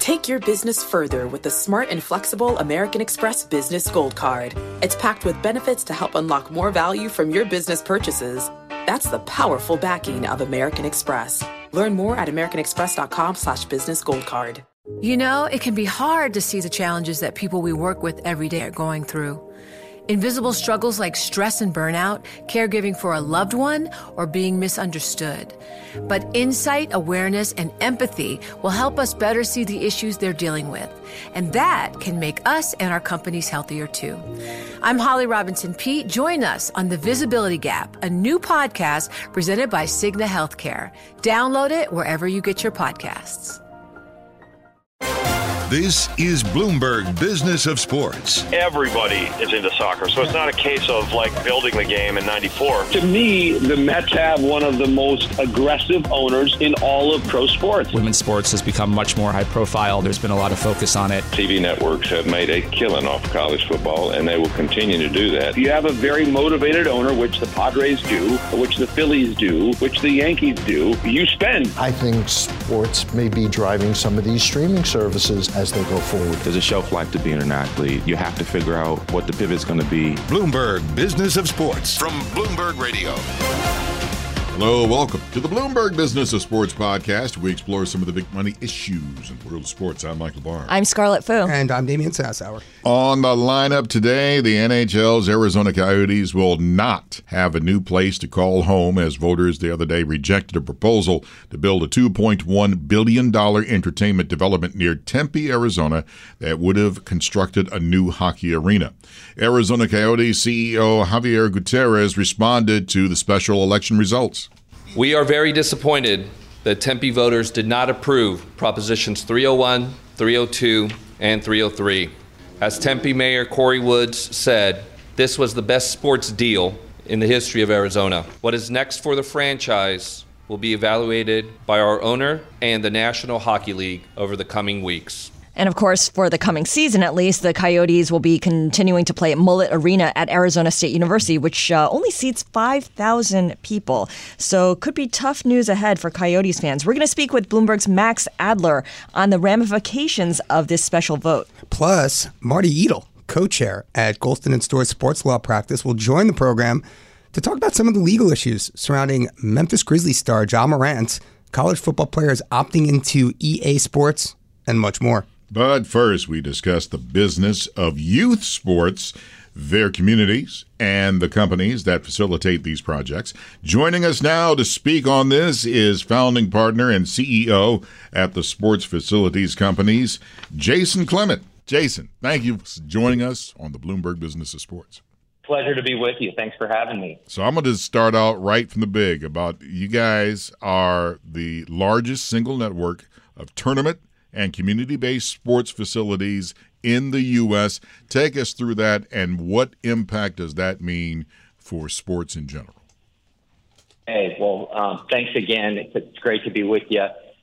Take your business further with the smart and flexible American Express Business Gold Card. It's packed with benefits to help unlock more value from your business purchases. That's the powerful backing of American Express. Learn more at americanexpress.com/businessgoldcard. You know, it can be hard to see the challenges that people we work with every day are going through. Invisible struggles like stress and burnout, caregiving for a loved one, or being misunderstood. But insight, awareness, and empathy will help us better see the issues they're dealing with. And that can make us and our companies healthier too. I'm Holly Robinson Peete. Join us on The Visibility Gap, a new podcast presented by Cigna Healthcare. Download it wherever you get your podcasts. This is Bloomberg Business of Sports. Everybody is into soccer, so it's not a case of like building the game in '94. To me, the Mets have one of the most aggressive owners in all of pro sports. Women's sports has become much more high profile. There's been a lot of focus on it. TV networks have made a killing off college football, and they will continue to do that. You have a very motivated owner, which the Padres do, which the Phillies do, which the Yankees do. You spend. I think sports may be driving some of these streaming services as they go forward. There's a shelf life to being an athlete. You have to figure out what the pivot's going to be. Bloomberg Business of Sports from Bloomberg Radio. Hello, welcome to the Bloomberg Business of Sports podcast. We explore some of the big money issues in the world of sports. I'm Michael Barr. I'm Scarlett Fu. And I'm Damian Sassower. On the lineup today, the NHL's Arizona Coyotes will not have a new place to call home as voters the other day rejected a proposal to build a $2.1 billion entertainment development near Tempe, Arizona that would have constructed a new hockey arena. Arizona Coyotes CEO Javier Gutierrez responded to the special election results. We are very disappointed that Tempe voters did not approve Propositions 301, 302, and 303. As Tempe Mayor Corey Woods said, this was the best sports deal in the history of Arizona. What is next for the franchise will be evaluated by our owner and the National Hockey League over the coming weeks. And of course, for the coming season at least, the Coyotes will be continuing to play at Mullet Arena at Arizona State University, which only seats 5,000 people. So could be tough news ahead for Coyotes fans. We're going to speak with Bloomberg's Max Adler on the ramifications of this special vote. Plus, Marty Edel, co-chair at Golston & Stewart Sports Law Practice, will join the program to talk about some of the legal issues surrounding Memphis Grizzlies star Ja Morant, college football players opting into EA Sports, and much more. But first, we discuss the business of youth sports, their communities, and the companies that facilitate these projects. Joining us now to speak on this is founding partner and CEO at the Sports Facilities Companies, Jason Clement. Jason, thank you for joining us on the Bloomberg Business of Sports. Pleasure to be with you. Thanks for having me. So I'm going to start out right from the big about you guys are the largest single network of tournament and community-based sports facilities in the U.S. Take us through that, and what impact does that mean for sports in general? Hey, well, thanks again. It's great to be with you.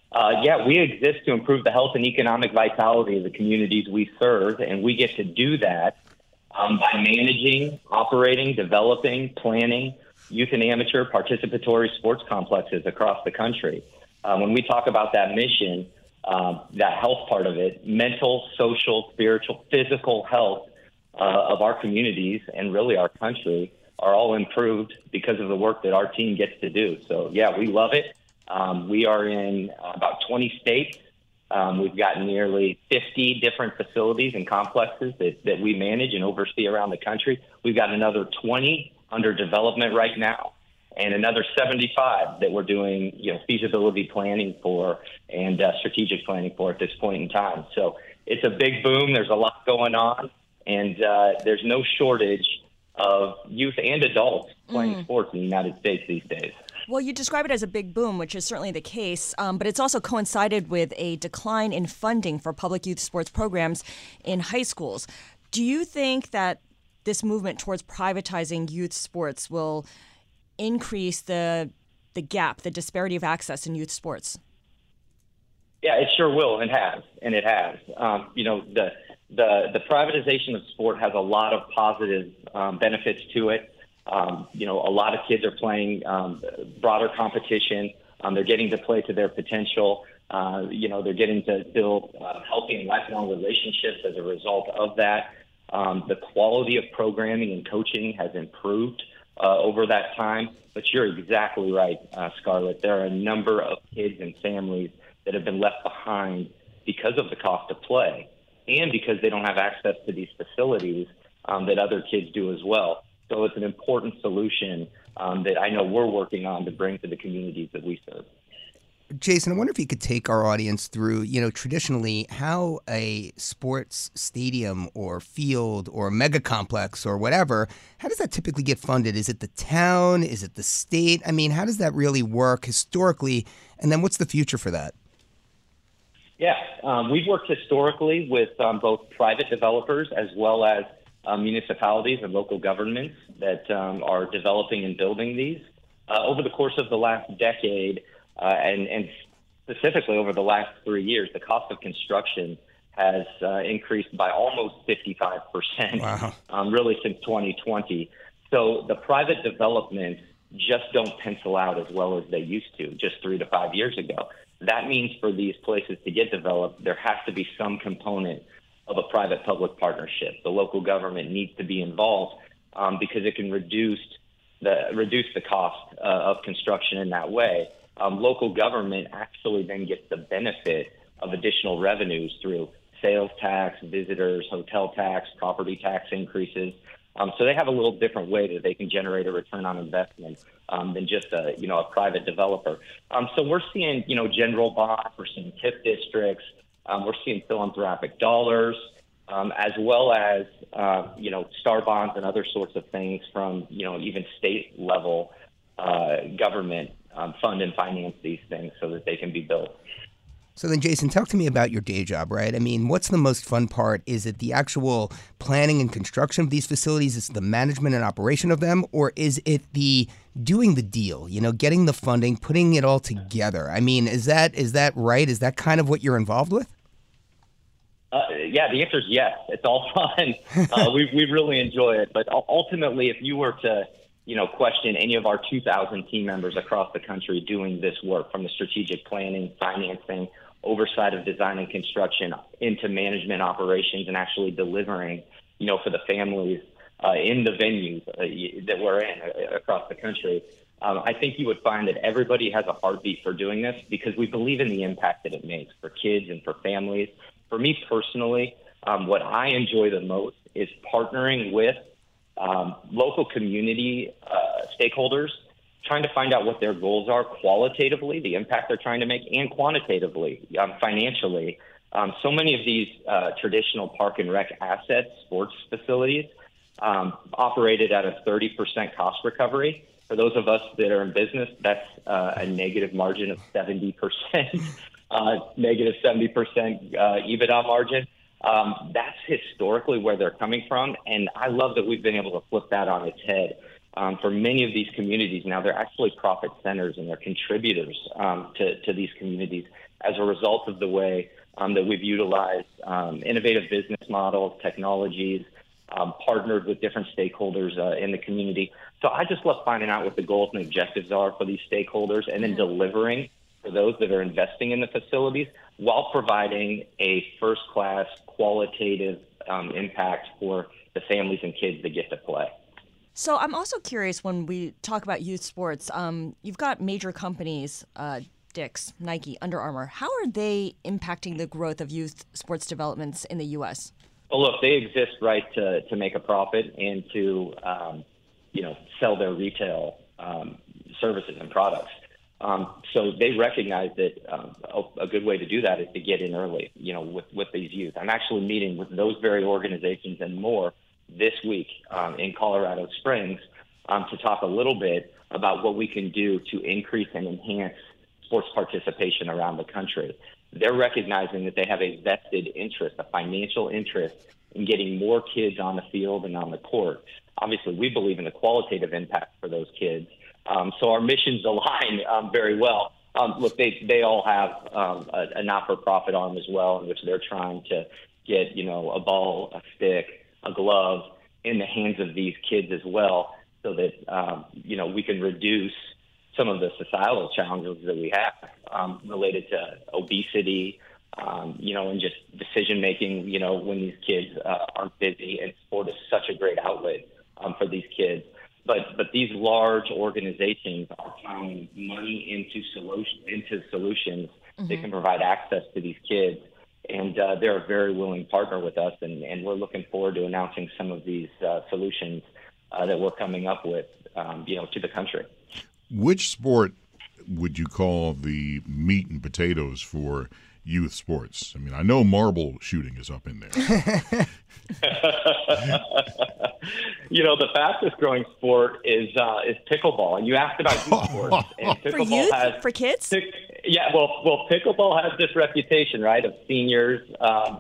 We exist to improve the health and economic vitality of the communities we serve, and we get to do that by managing, operating, developing, planning youth and amateur participatory sports complexes across the country. When we talk about that mission, that health part of it, mental, social, spiritual, physical health of our communities and really our country are all improved because of the work that our team gets to do. So, we love it. We are in about 20 states. We've got nearly 50 different facilities and complexes that we manage and oversee around the country. We've got another 20 under development right now, and another 75 that we're doing, feasibility planning for and strategic planning for at this point in time. So it's a big boom. There's a lot going on, and there's no shortage of youth and adults playing sports in the United States these days. Well, you describe it as a big boom, which is certainly the case, but it's also coincided with a decline in funding for public youth sports programs in high schools. Do you think that this movement towards privatizing youth sports will increase the gap, the disparity of access in youth sports? Yeah, it sure will, and it has. The privatization of sport has a lot of positive benefits to it. A lot of kids are playing broader competition. They're getting to play to their potential. They're getting to build healthy and lifelong relationships as a result of that. The quality of programming and coaching has improved over that time. But you're exactly right, Scarlett. There are a number of kids and families that have been left behind because of the cost of play and because they don't have access to these facilities that other kids do as well. So it's an important solution that I know we're working on to bring to the communities that we serve. Jason, I wonder if you could take our audience through, traditionally how a sports stadium or field or mega complex or whatever, how does that typically get funded? Is it the town? Is it the state? I mean, how does that really work historically? And then what's the future for that? Yeah, we've worked historically with both private developers as well as municipalities and local governments that are developing and building these. Over the course of the last decade, and specifically over the last 3 years, the cost of construction has increased by almost 55%, wow. Really since 2020. So the private developments just don't pencil out as well as they used to just 3 to 5 years ago. That means for these places to get developed, there has to be some component of a private-public partnership. The local government needs to be involved because it can reduce the cost of construction in that way. Local government actually then gets the benefit of additional revenues through sales tax, visitors, hotel tax, property tax increases. So they have a little different way that they can generate a return on investment than just a private developer. So we're seeing, general bonds, we're seeing TIF districts, we're seeing philanthropic dollars, as well as, star bonds and other sorts of things from, even state level government fund and finance these things so that they can be built. So then, Jason, talk to me about your day job, right? I mean, what's the most fun part? Is it the actual planning and construction of these facilities? Is it the management and operation of them? Or is it the doing the deal, getting the funding, putting it all together? I mean, is that right? Is that kind of what you're involved with? Yeah, the answer is yes. It's all fun. We really enjoy it. But ultimately, if you were to question any of our 2,000 team members across the country doing this work, from the strategic planning, financing, oversight of design and construction, into management operations and actually delivering, for the families in the venues that we're in across the country, I think you would find that everybody has a heartbeat for doing this because we believe in the impact that it makes for kids and for families. For me personally, what I enjoy the most is partnering with local community stakeholders, trying to find out what their goals are qualitatively, the impact they're trying to make, and quantitatively, financially. So many of these traditional park and rec assets, sports facilities, operated at a 30% cost recovery. For those of us that are in business, that's a negative margin of 70%, negative 70% EBITDA margin. That's historically where they're coming from, and I love that we've been able to flip that on its head. For many of these communities now, they're actually profit centers and they're contributors to these communities as a result of the way that we've utilized innovative business models, technologies, partnered with different stakeholders in the community. So I just love finding out what the goals and objectives are for these stakeholders and then delivering for those that are investing in the facilities while providing a first-class qualitative impact for the families and kids that get to play. So I'm also curious when we talk about youth sports, you've got major companies, Dick's, Nike, Under Armour. How are they impacting the growth of youth sports developments in the U.S.? Well, look, they exist, right, to make a profit and to, sell their retail services and products. So they recognize that a good way to do that is to get in early, with these youth. I'm actually meeting with those very organizations and more this week in Colorado Springs to talk a little bit about what we can do to increase and enhance sports participation around the country. They're recognizing that they have a vested interest, a financial interest in getting more kids on the field and on the court. Obviously, we believe in the qualitative impact for those kids. So our missions align very well. Look, they all have a not-for-profit arm as well, in which they're trying to get, a ball, a stick, a glove in the hands of these kids as well, so that, we can reduce some of the societal challenges that we have related to obesity, and just decision making, when these kids aren't busy, and sport is such a great outlet for these kids. But these large organizations are plowing money into solutions that can provide access to these kids. And they're a very willing partner with us, and we're looking forward to announcing some of these solutions that we're coming up with, to the country. Which sport would you call the meat and potatoes for youth sports? I mean, I know marble shooting is up in there. The fastest growing sport is pickleball. And you asked about youth sports. And for youth? For kids? Well, pickleball has this reputation, right, of seniors, but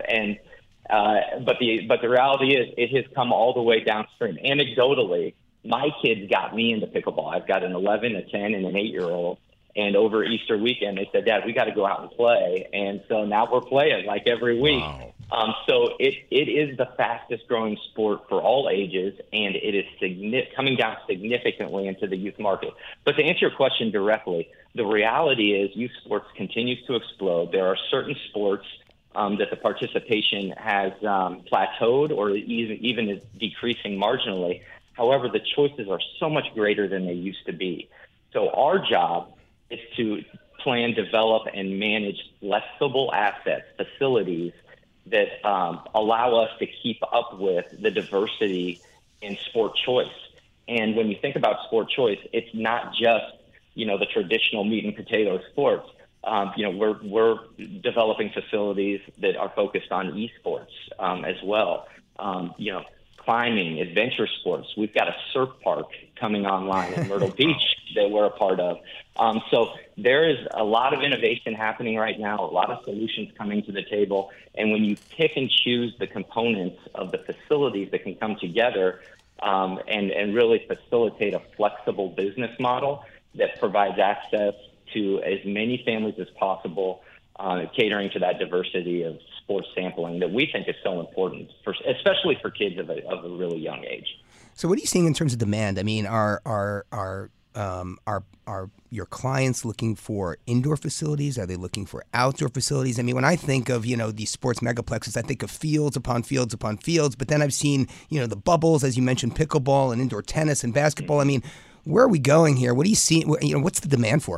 the reality is it has come all the way downstream. Anecdotally, my kids got me into pickleball. I've got an 11, a 10, and an 8-year-old. And over Easter weekend, they said, "Dad, we got to go out and play." And so now we're playing like every week. Wow. So it is the fastest growing sport for all ages, and it is coming down significantly into the youth market. But to answer your question directly, the reality is youth sports continues to explode. There are certain sports that the participation has plateaued or even is decreasing marginally. However, the choices are so much greater than they used to be. So our job is to plan, develop, and manage flexible assets, facilities that allow us to keep up with the diversity in sport choice. And when you think about sport choice, it's not just, the traditional meat and potatoes sports. We're developing facilities that are focused on esports as well. Climbing, adventure sports. We've got a surf park coming online in Myrtle Beach that we're a part of. So there is a lot of innovation happening right now, a lot of solutions coming to the table. And when you pick and choose the components of the facilities that can come together and really facilitate a flexible business model that provides access to as many families as possible, catering to that diversity of sports sampling that we think is so important, especially for kids of a really young age. So what are you seeing in terms of demand? I mean, are your clients looking for indoor facilities? Are they looking for outdoor facilities? I mean, when I think of, these sports megaplexes, I think of fields upon fields upon fields, but then I've seen, the bubbles, as you mentioned, pickleball and indoor tennis and basketball. I mean, where are we going here? What do you see? What's the demand for?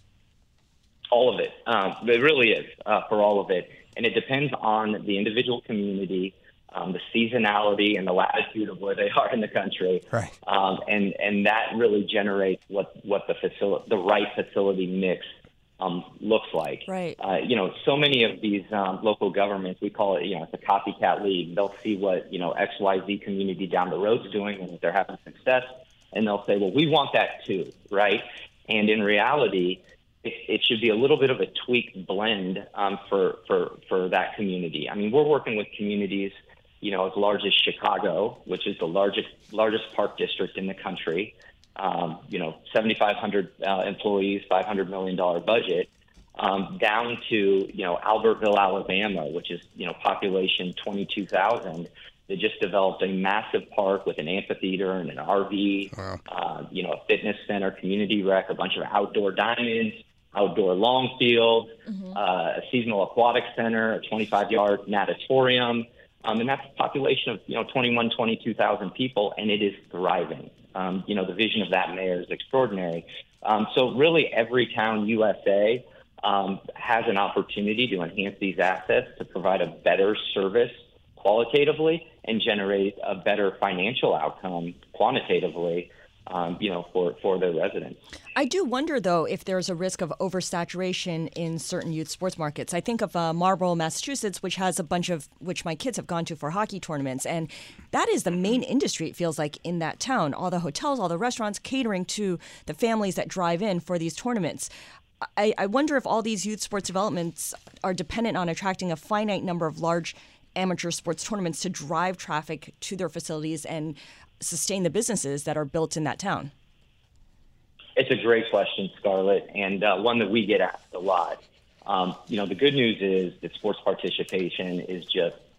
All of it. It really is for all of it. And it depends on the individual community, the seasonality and the latitude of where they are in the country. Right. And that really generates what the right facility mix looks like. Right. So many of these local governments, we call it, it's a copycat league. They'll see what, XYZ community down the road's doing, and if they're having success, and they'll say, well, we want that too, right? And in reality, it should be a little bit of a tweaked blend for that community. I mean, we're working with communities, as large as Chicago, which is the largest park district in the country. 7,500 employees, $500 million budget, down to Albertville, Alabama, which is population 22,000. They just developed a massive park with an amphitheater and an RV, wow. A fitness center, community rec, a bunch of outdoor diamonds, outdoor long fields, a seasonal aquatic center, a 25-yard natatorium. And that's a population of, 22,000 people, and it is thriving. The vision of that mayor is extraordinary. So really every town USA has an opportunity to enhance these assets to provide a better service qualitatively and generate a better financial outcome quantitatively, for their residents. I do wonder, though, if there's a risk of oversaturation in certain youth sports markets. I think of Marlborough, Massachusetts, which has which my kids have gone to for hockey tournaments. And that is the main industry, it feels like, in that town. All the hotels, all the restaurants catering to the families that drive in for these tournaments. I wonder if all these youth sports developments are dependent on attracting a finite number of large amateur sports tournaments to drive traffic to their facilities and sustain the businesses that are built in that town. It's a great question, Scarlett, and one that we get asked a lot. The good news is that sports participation is just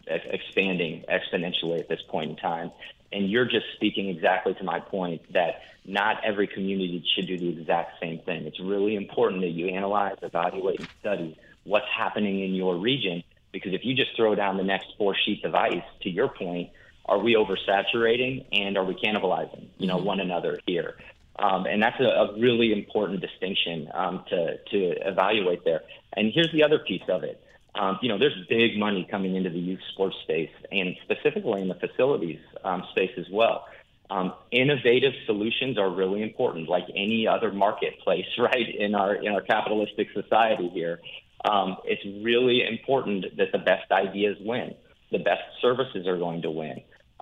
expanding exponentially at this point in time. And you're just speaking exactly to my point that not every community should do the exact same thing. It's really important that you analyze, evaluate, and study what's happening in your region, because if you just throw down the next 4 sheets of ice, to your point, are we oversaturating and are we cannibalizing, one another here? And that's a really important distinction to evaluate there. And here's the other piece of it. There's big money coming into the youth sports space and specifically in the facilities space as well. Innovative solutions are really important, like any other marketplace, right, in our capitalistic society here. It's really important that the best ideas win. The best services are going to win.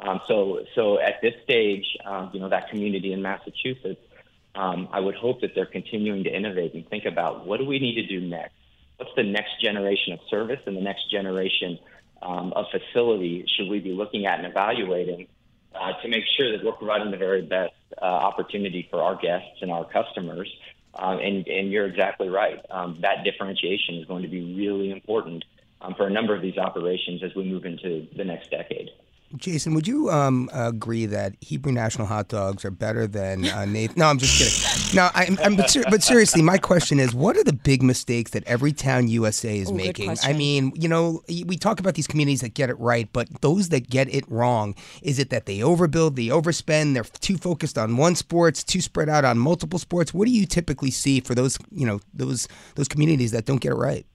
So at this stage, that community in Massachusetts, I would hope that they're continuing to innovate and think about what do we need to do next? What's the next generation of service and the next generation of facility should we be looking at and evaluating to make sure that we're providing the very best opportunity for our guests and our customers? And you're exactly right. That differentiation is going to be really important for a number of these operations as we move into the next decade. Jason, would you agree that Hebrew National hot dogs are better than Nathan? No, I'm just kidding. No, but seriously, my question is, what are the big mistakes that Everytown USA is making? I mean, we talk about these communities that get it right, but those that get it wrong, is it that they overbuild, they overspend, they're too focused on one sport, too spread out on multiple sports? What do you typically see for those communities that don't get it right?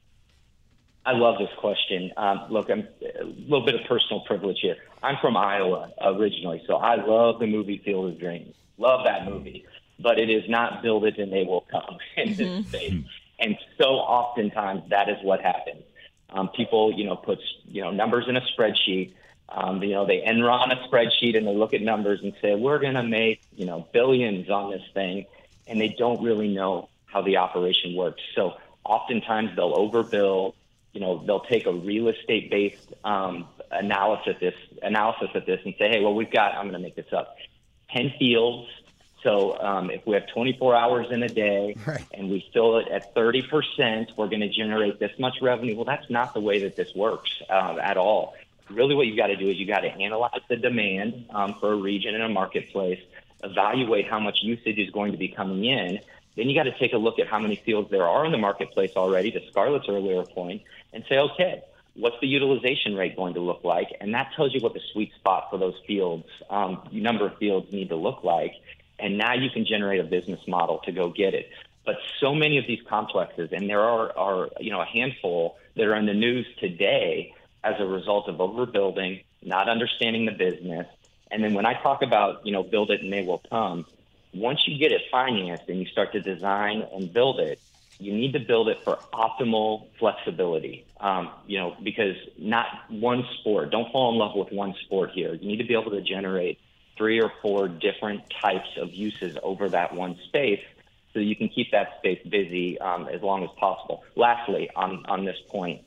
I love this question. Look, I'm a little bit of personal privilege here. I'm from Iowa originally, so I love the movie Field of Dreams. Love that movie. But it is not build it and they will come in this space. And so oftentimes that is what happens. People, put, numbers in a spreadsheet. They Enron a spreadsheet and they look at numbers and say, we're going to make, billions on this thing. And they don't really know how the operation works. So oftentimes they'll overbuild. They'll take a real estate-based analysis of this and say, hey, well, we've got, I'm going to make this up, 10 fields. So if we have 24 hours in a day and we fill it at 30%, we're going to generate this much revenue. Well, that's not the way that this works at all. Really what you got to do is you got to analyze the demand for a region and a marketplace, evaluate how much usage is going to be coming in. Then you got to take a look at how many fields there are in the marketplace already, to Scarlett's earlier point, and say, okay, what's the utilization rate going to look like? And that tells you what the sweet spot for those fields, number of fields need to look like. And now you can generate a business model to go get it. But so many of these complexes, and there are a handful that are in the news today as a result of overbuilding, not understanding the business. And then when I talk about, build it and they will come, once you get it financed and you start to design and build it, you need to build it for optimal flexibility, because not one sport. Don't fall in love with one sport here. You need to be able to generate 3 or 4 different types of uses over that one space so you can keep that space busy as long as possible. Lastly, on this point,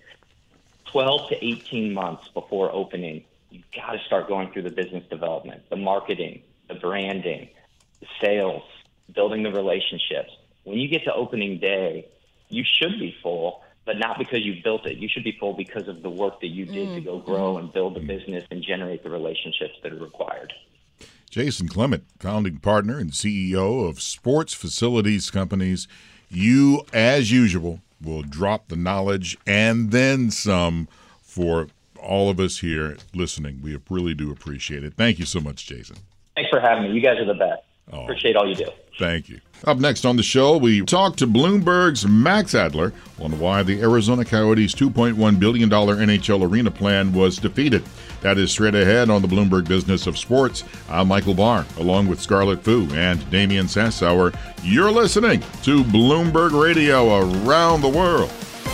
12 to 18 months before opening, you've got to start going through the business development, the marketing, the branding, the sales, building the relationships. When you get to opening day, you should be full, but not because you built it. You should be full because of the work that you did to go grow and build the business and generate the relationships that are required. Jason Clement, founding partner and CEO of Sports Facilities Companies. You, as usual, will drop the knowledge and then some for all of us here listening. We really do appreciate it. Thank you so much, Jason. Thanks for having me. You guys are the best. Appreciate all you do. Thank you. Up next on the show, we talk to Bloomberg's Max Adler on why the Arizona Coyotes' $2.1 billion NHL arena plan was defeated. That is straight ahead on the Bloomberg Business of Sports. I'm Michael Barr, along with Scarlett Fu and Damian Sassower. You're listening to Bloomberg Radio around the world.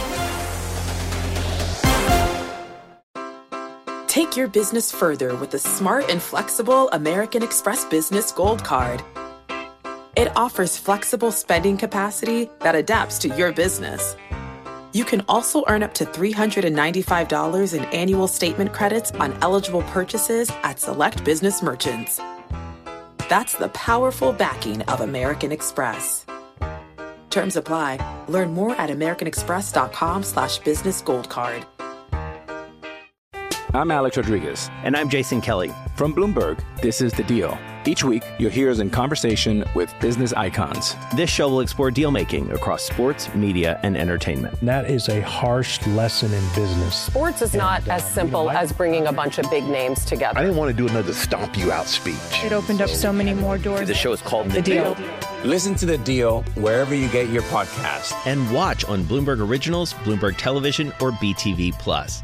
Take your business further with the smart and flexible American Express Business Gold Card. It offers flexible spending capacity that adapts to your business. You can also earn up to $395 in annual statement credits on eligible purchases at select business merchants. That's the powerful backing of American Express. Terms apply. Learn more at americanexpress.com/business gold card. I'm Alex Rodriguez. And I'm Jason Kelly. From Bloomberg, this is The Deal. Each week, you'll hear us in conversation with business icons. This show will explore deal-making across sports, media, and entertainment. That is a harsh lesson in business. Sports is not as simple as bringing a bunch of big names together. I didn't want to do another stomp you out speech. It opened up so many more doors. The show is called The Deal. Listen to The Deal wherever you get your podcast. And watch on Bloomberg Originals, Bloomberg Television, or BTV+.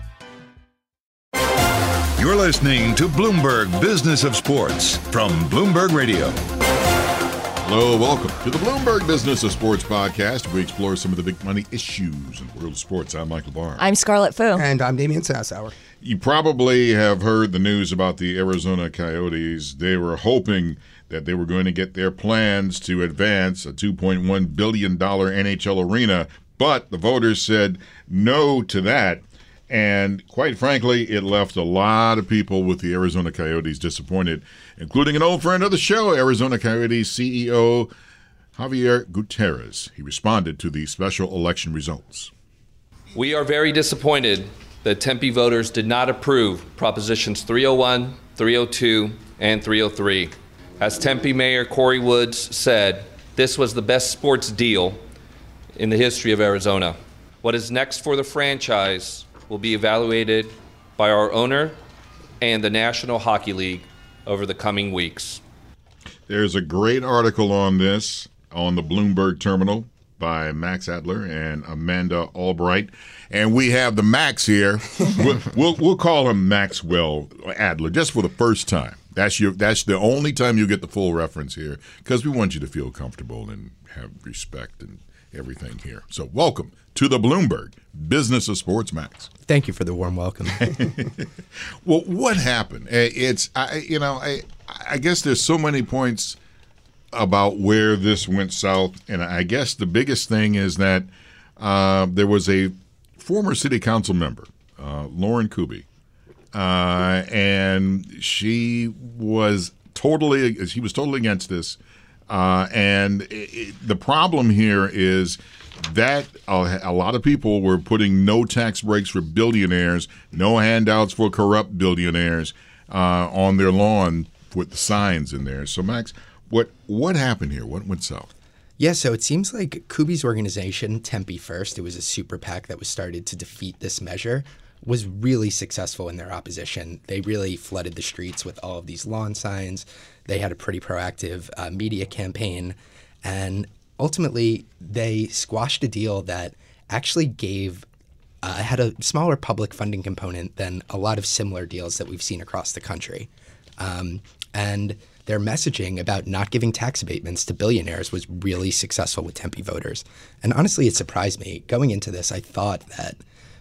You're listening to Bloomberg Business of Sports from Bloomberg Radio. Hello, welcome to the Bloomberg Business of Sports podcast. We explore some of the big money issues in the world of sports. I'm Michael Barr. I'm Scarlett Fu. And I'm Damian Sassower. You probably have heard the news about the Arizona Coyotes. They were hoping that they were going to get their plans to advance a $2.1 billion NHL arena, but the voters said no to that. And quite frankly, it left a lot of people with the Arizona Coyotes disappointed, including an old friend of the show, Arizona Coyotes CEO Javier Gutierrez. He responded to the special election results. We are very disappointed that Tempe voters did not approve Propositions 301, 302, and 303. As Tempe Mayor Corey Woods said, this was the best sports deal in the history of Arizona. What is next for the franchise will be evaluated by our owner and the National Hockey League over the coming weeks. There's a great article on this on the Bloomberg Terminal by Max Adler and Amanda Albright. And we have the Max here. We'll call him Maxwell Adler just for the first time. That's the only time you get the full reference here, because we want you to feel comfortable and have respect and everything here. So welcome to the Bloomberg Business of Sports, Max. Thank you for the warm welcome. Well, what happened? I guess there's so many points about where this went south, and I guess the biggest thing is that there was a former city council member, Lauren Kuby, and she was totally against this. The problem here is that a lot of people were putting no tax breaks for billionaires, no handouts for corrupt billionaires on their lawn with the signs in there. So, Max, what happened here? What went south? Yeah, so it seems like Kuby's organization, Tempe First, it was a super PAC that was started to defeat this measure, was really successful in their opposition. They really flooded the streets with all of these lawn signs. They had a pretty proactive media campaign, and ultimately they squashed a deal that actually had a smaller public funding component than a lot of similar deals that we've seen across the country. And their messaging about not giving tax abatements to billionaires was really successful with Tempe voters. And honestly, it surprised me. Going into this, I thought that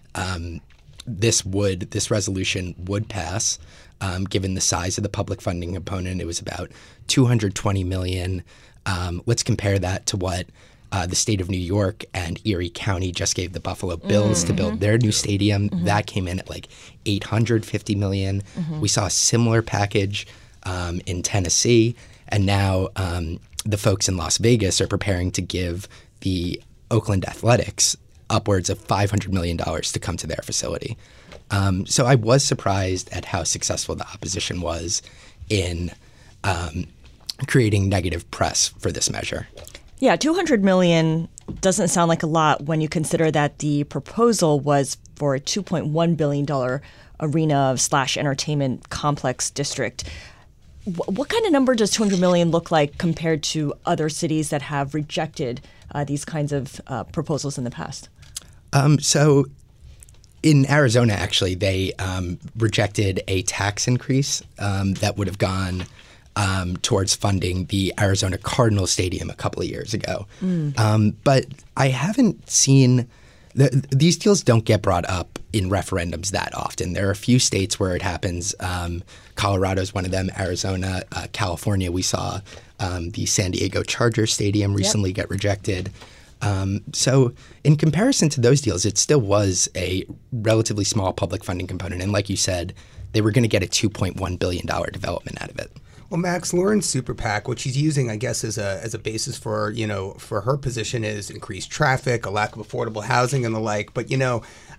this resolution would pass, given the size of the public funding component. It was about $220 million. Let's compare that to what the state of New York and Erie County just gave the Buffalo Bills to build their new stadium. That came in at like $850 million. We saw a similar package in Tennessee, and now the folks in Las Vegas are preparing to give the Oakland Athletics upwards of $500 million to come to their facility. So I was surprised at how successful the opposition was in creating negative press for this measure. Yeah, $200 million doesn't sound like a lot when you consider that the proposal was for a $2.1 billion arena/entertainment complex district. What kind of number does $200 million look like compared to other cities that have rejected these kinds of proposals in the past? So in Arizona, actually, they rejected a tax increase that would have gone towards funding the Arizona Cardinals Stadium a couple of years ago. But I haven't seen these deals don't get brought up in referendums that often. There are a few states where it happens. Colorado's one of them. Arizona, California, we saw the San Diego Chargers Stadium recently get rejected. So in comparison to those deals, it still was a relatively small public funding component. And like you said, they were going to get a $2.1 billion development out of it. Well, Max, Lauren's super PAC, what she's using, I guess, as a basis for, for her position is increased traffic, a lack of affordable housing and the like. But,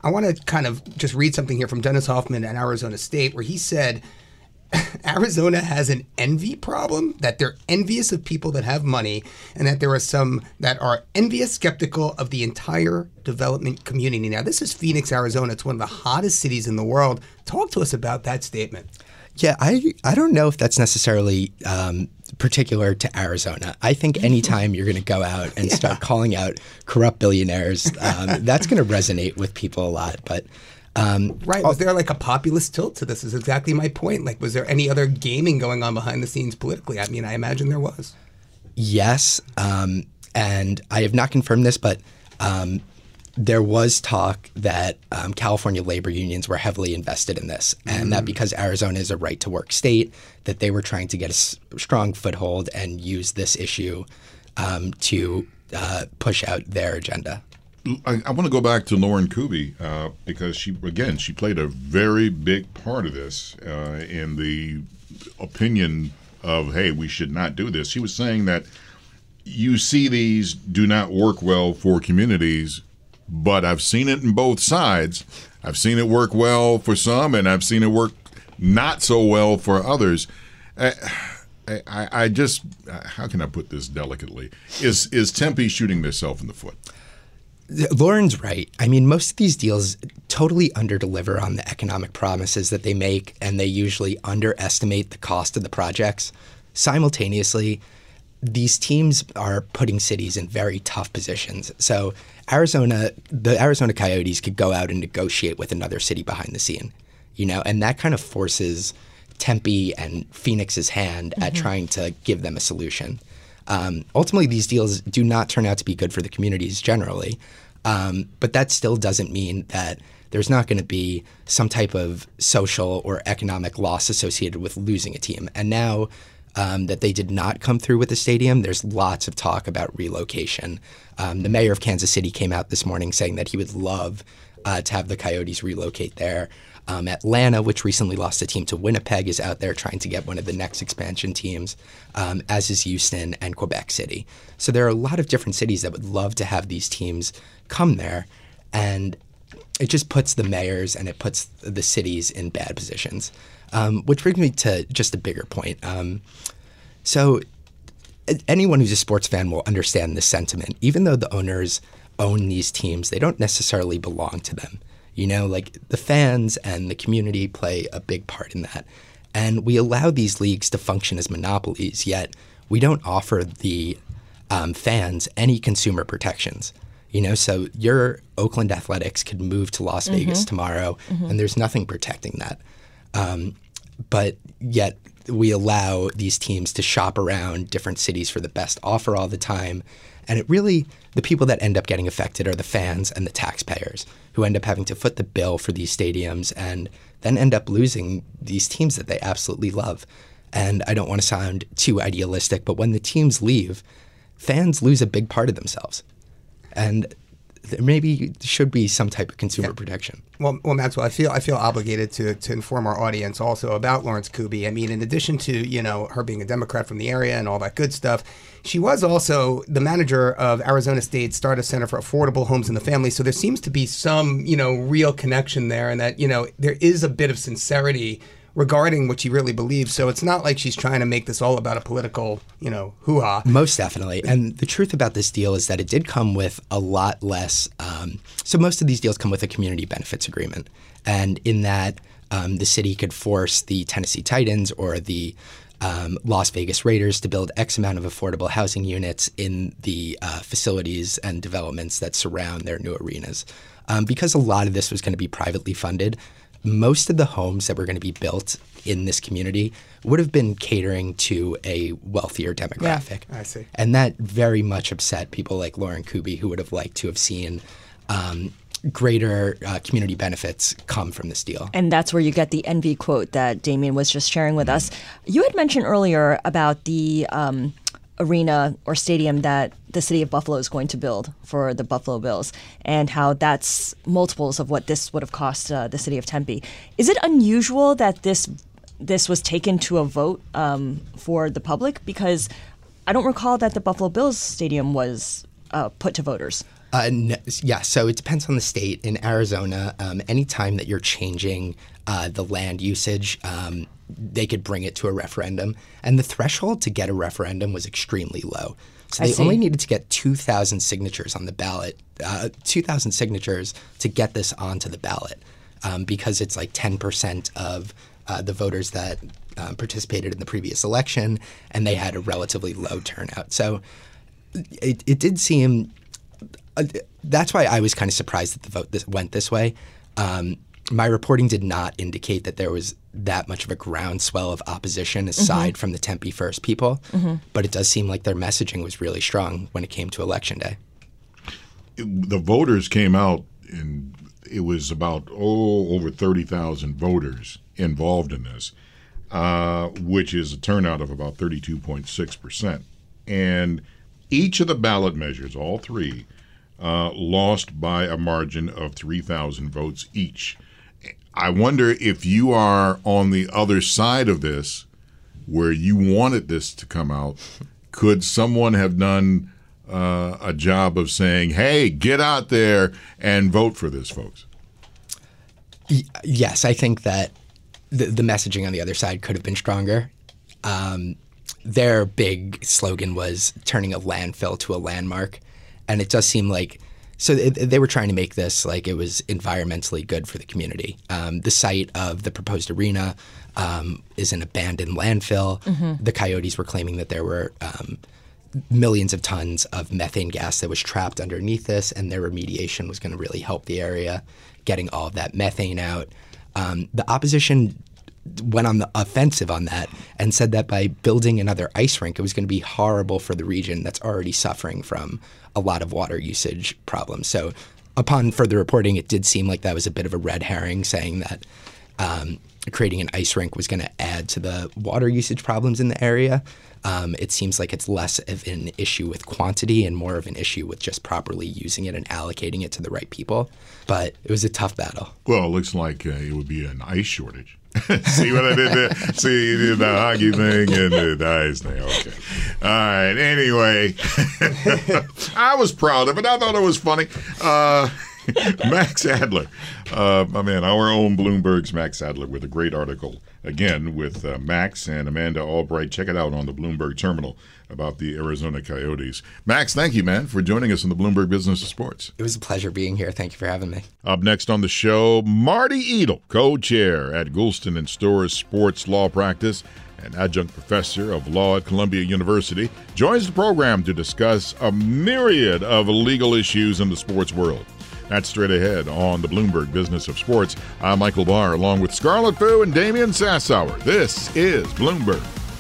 I want to kind of just read something here from Dennis Hoffman at Arizona State, where he said Arizona has an envy problem, that they're envious of people that have money, and that there are some that are envious, skeptical of the entire development community. Now, this is Phoenix, Arizona. It's one of the hottest cities in the world. Talk to us about that statement. Yeah, I don't know if that's necessarily particular to Arizona. I think anytime you're going to go out and start calling out corrupt billionaires, that's going to resonate with people a lot. But right. Was there like a populist tilt to this is exactly my point. Like, was there any other gaming going on behind the scenes politically? I mean, I imagine there was. Yes. And I have not confirmed this, but there was talk that California labor unions were heavily invested in this, and that because Arizona is a right-to-work state, that they were trying to get a strong foothold and use this issue to push out their agenda. I want to go back to Lauren Kuby because she played a very big part of this in the opinion of, hey, we should not do this. She was saying that you see these do not work well for communities, but I've seen it in both sides. I've seen it work well for some, and I've seen it work not so well for others. I just, how can I put this delicately? Is Tempe shooting themselves in the foot? Lauren's right. I mean, most of these deals totally underdeliver on the economic promises that they make, and they usually underestimate the cost of the projects. Simultaneously, these teams are putting cities in very tough positions. So the Arizona Coyotes could go out and negotiate with another city behind the scene, and that kind of forces Tempe and Phoenix's hand at trying to give them a solution. Ultimately, these deals do not turn out to be good for the communities generally, but that still doesn't mean that there's not going to be some type of social or economic loss associated with losing a team. And now that they did not come through with the stadium, there's lots of talk about relocation. The mayor of Kansas City came out this morning saying that he would love to have the Coyotes relocate there. Atlanta, which recently lost a team to Winnipeg, is out there trying to get one of the next expansion teams, as is Houston and Quebec City. So there are a lot of different cities that would love to have these teams come there, and it just puts the mayors and it puts the cities in bad positions. Which brings me to just a bigger point. So anyone who's a sports fan will understand this sentiment. Even though the owners own these teams, they don't necessarily belong to them. Like the fans and the community play a big part in that. And we allow these leagues to function as monopolies, yet we don't offer the fans any consumer protections. So your Oakland Athletics could move to Las Vegas tomorrow, and there's nothing protecting that. But yet we allow these teams to shop around different cities for the best offer all the time. And the people that end up getting affected are the fans and the taxpayers who end up having to foot the bill for these stadiums and then end up losing these teams that they absolutely love. And I don't want to sound too idealistic, but when the teams leave, fans lose a big part of themselves. And there maybe should be some type of consumer protection. Well, Maxwell, I feel obligated to inform our audience also about Lawrence Kuby. I mean, in addition to, her being a Democrat from the area and all that good stuff, she was also the manager of Arizona State Stardust Center for Affordable Homes and the Family. So there seems to be some, real connection there, and that, there is a bit of sincerity regarding what she really believes. So it's not like she's trying to make this all about a political, hoo-ha. Most definitely. And the truth about this deal is that it did come with a lot less. So most of these deals come with a community benefits agreement. And in that, the city could force the Tennessee Titans or the Las Vegas Raiders to build X amount of affordable housing units in the facilities and developments that surround their new arenas. Because a lot of this was going to be privately funded, most of the homes that were going to be built in this community would have been catering to a wealthier demographic. Yeah, I see. And that very much upset people like Lauren Kuby, who would have liked to have seen greater community benefits come from this deal. And that's where you get the envy quote that Damien was just sharing with us. You had mentioned earlier about the arena or stadium that the city of Buffalo is going to build for the Buffalo Bills, and how that's multiples of what this would have cost the city of Tempe. Is it unusual that this was taken to a vote for the public? Because I don't recall that the Buffalo Bills stadium was put to voters. Yeah, so it depends on the state. In Arizona, anytime that you're changing the land usage, they could bring it to a referendum. And the threshold to get a referendum was extremely low. So they only needed to get 2,000 signatures on the ballot, 2,000 signatures to get this onto the ballot, because it's like 10% of the voters that participated in the previous election, and they had a relatively low turnout. So it did seem that's why I was kind of surprised that the vote went this way. My reporting did not indicate that there was that much of a groundswell of opposition aside from the Tempe First people, but it does seem like their messaging was really strong when it came to Election Day. The voters came out, and it was about over 30,000 voters involved in this, which is a turnout of about 32.6%. And each of the ballot measures, all three, lost by a margin of 3,000 votes each. I wonder if you are on the other side of this, where you wanted this to come out, could someone have done a job of saying, hey, get out there and vote for this, folks? Yes, I think that the messaging on the other side could have been stronger. Their big slogan was turning a landfill to a landmark. And it does seem like they were trying to make this like it was environmentally good for the community. The site of the proposed arena is an abandoned landfill. The Coyotes were claiming that there were millions of tons of methane gas that was trapped underneath this, and their remediation was going to really help the area, getting all of that methane out. The opposition went on the offensive on that and said that by building another ice rink, it was going to be horrible for the region that's already suffering from a lot of water usage problems. So upon further reporting, it did seem like that was a bit of a red herring, saying that creating an ice rink was going to add to the water usage problems in the area. It seems like it's less of an issue with quantity and more of an issue with just properly using it and allocating it to the right people. But it was a tough battle. Well, it looks like it would be an ice shortage. See what I did there? See, you did the hockey thing and the ice thing. Okay. All right. Anyway, I was proud of it. I thought it was funny. Max Adler, my man, our own Bloomberg's Max Adler, with a great article, again, with Max and Amanda Albright. Check it out on the Bloomberg Terminal about the Arizona Coyotes. Max, thank you, man, for joining us on the Bloomberg Business of Sports. It was a pleasure being here. Thank you for having me. Up next on the show, Marty Edel, co-chair at Goulston and Storrs Sports Law Practice and adjunct professor of law at Columbia University, joins the program to discuss a myriad of legal issues in the sports world. That's straight ahead on the Bloomberg Business of Sports. I'm Michael Barr, along with Scarlett Fu and Damian Sassower. This is Bloomberg.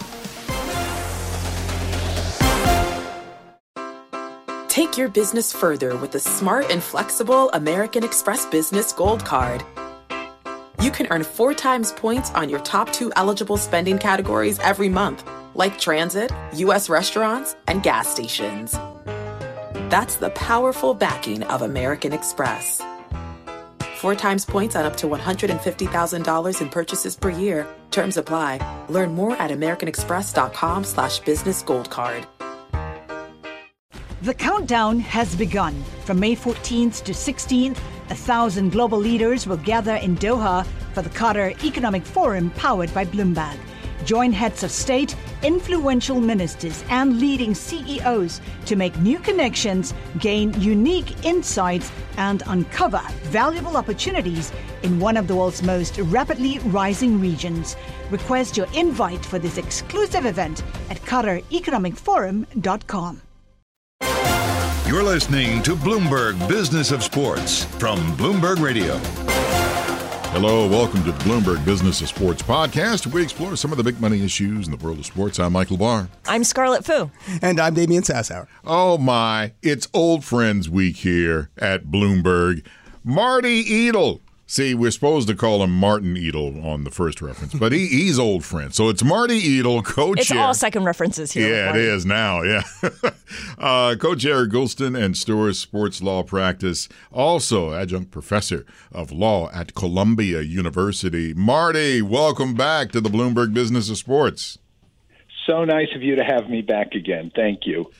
Take your business further with the smart and flexible American Express Business Gold Card. You can earn 4 times points on your top 2 eligible spending categories every month, like transit, U.S. restaurants, and gas stations. That's the powerful backing of American Express. 4 times points on up to $150,000 in purchases per year. Terms apply. Learn more at americanexpress.com/business gold card. The countdown has begun. From May 14th to 16th, 1,000 global leaders will gather in Doha for the Qatar Economic Forum powered by Bloomberg. Join heads of state, influential ministers, and leading CEOs to make new connections, gain unique insights, and uncover valuable opportunities in one of the world's most rapidly rising regions. Request your invite for this exclusive event at QatarEconomicForum.com. You're listening to Bloomberg Business of Sports from Bloomberg Radio. Hello, welcome to the Bloomberg Business of Sports podcast. We explore some of the big money issues in the world of sports. I'm Michael Barr. I'm Scarlett Fu. And I'm Damian Sassower. Oh my, it's Old Friends Week here at Bloomberg. Marty Edel. See, we're supposed to call him Martin Edel on the first reference, but he's old friend. So it's Marty Edel, co-chair. It's all second references here. Yeah, it is now, yeah. Co-chair at Goulston and Storrs Sports Law Practice, also adjunct professor of law at Columbia University. Marty, welcome back to the Bloomberg Business of Sports. So nice of you to have me back again. Thank you.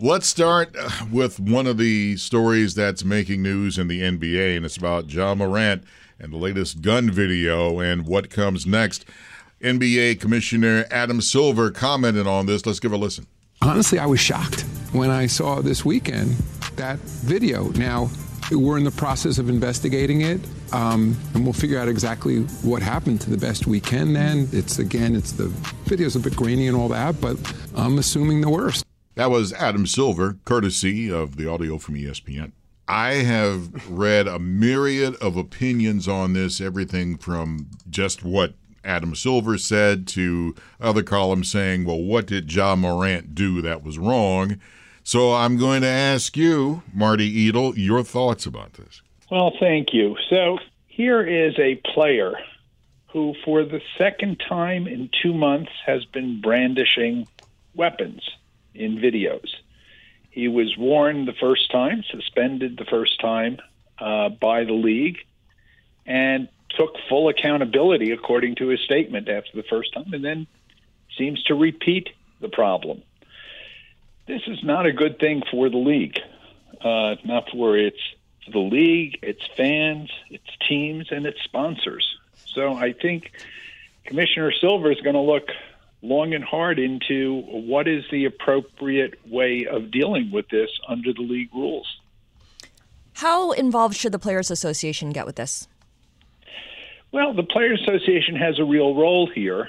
Let's start with one of the stories that's making news in the NBA, and it's about Ja Morant and the latest gun video and what comes next. NBA Commissioner Adam Silver commented on this. Let's give a listen. Honestly, I was shocked when I saw this weekend that video. Now, we're in the process of investigating it, and we'll figure out exactly what happened to the best we can then. It's the video's a bit grainy and all that, but I'm assuming the worst. That was Adam Silver, courtesy of the audio from ESPN. I have read a myriad of opinions on this, everything from just what Adam Silver said to other columns saying, well, what did Ja Morant do that was wrong? So I'm going to ask you, Marty Edel, your thoughts about this. Well, thank you. So here is a player who, for the second time in 2 months, has been brandishing weapons in videos. He was warned the first time, suspended the first time by the league, and took full accountability according to his statement after the first time, and then seems to repeat the problem. This is not a good thing for the league, not for the league, its fans, its teams, and its sponsors. So I think Commissioner Silver is going to look long and hard into what is the appropriate way of dealing with this under the league rules. How involved should the Players Association get with this? Well, the Players Association has a real role here,